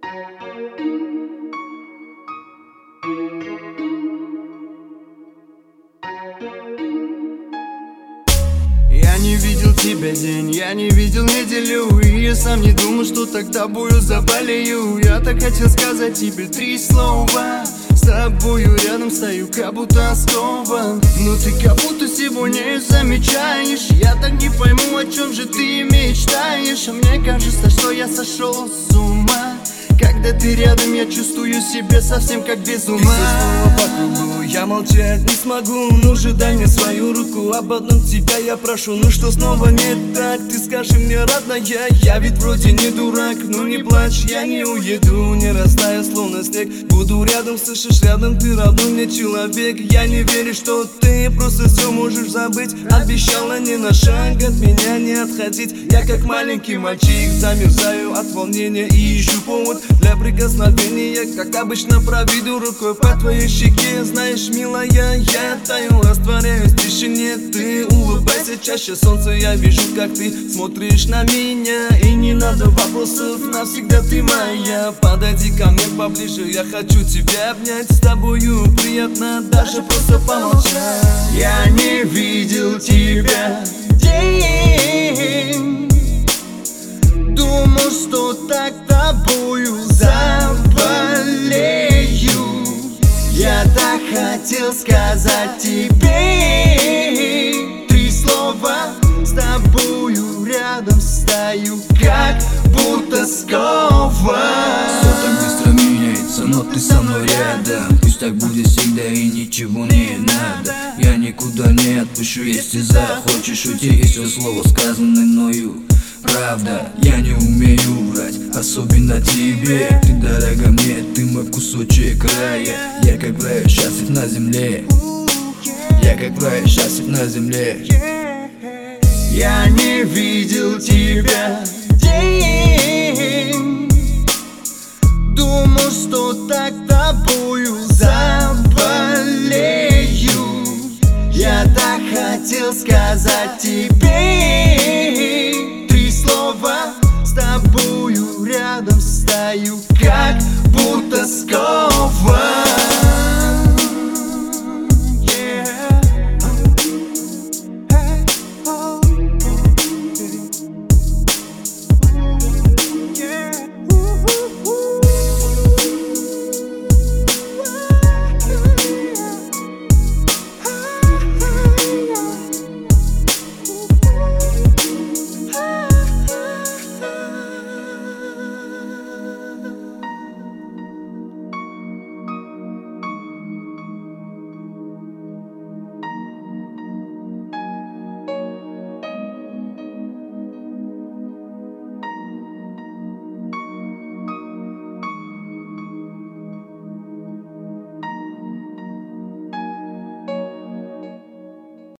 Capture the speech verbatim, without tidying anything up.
Я не видел тебя день, я не видел неделю, и я сам не думал, что так тобою заболею. Я так хотел сказать тебе три слова, с тобою рядом стою, как будто скован. Но ты как будто сегодня замечаешь. Я так не пойму, о чем же ты мечтаешь. А мне кажется, что я сошел с ума. Когда ты рядом, я чувствую себя совсем как без ума. И все снова по кругу, я молчать не смогу. Ну же дай мне свою руку, об одном тебя я прошу. Ну что снова не так, ты скажи мне, родная. Я ведь вроде не дурак, ну не плачь, я не уеду. Не растаю, словно снег, буду рядом, слышишь, рядом ты родной мне человек. Я не верю, что ты просто все можешь забыть. Обещала ни на шаг от меня не отходить. Я как маленький мальчик замерзаю от волнения и ищу повод для прикосновения. Как обычно проведу рукой по твоей щеке. Знаешь, милая, я таю, растворяюсь в тишине. Ты улыбайся чаще, солнце, я вижу, как ты смотришь на меня. И не надо вопросов, навсегда ты моя. Подойди ко мне поближе, я хочу тебя обнять. С тобою приятно даже просто помолчать. Я не видел тебя день, думал, что так тобою заболею. Я так хотел сказать тебе три слова, с тобою рядом стою, как будто скован. Все так быстро меняется, но ты со мной рядом. Пусть так будет всегда и ничего не надо. Я никуда не отпущу, если захочешь уйти. И все слово сказанное мною правда. Я не умею врать, особенно тебе. Ты дорога мне, ты мой кусочек рая. Я как в раю счастлив на земле. Я как в раю счастлив на земле. Я не видел тебя день, думал, что так тобою заболею. Я так хотел сказать тебе три слова, с тобою рядом стою, как будто скован.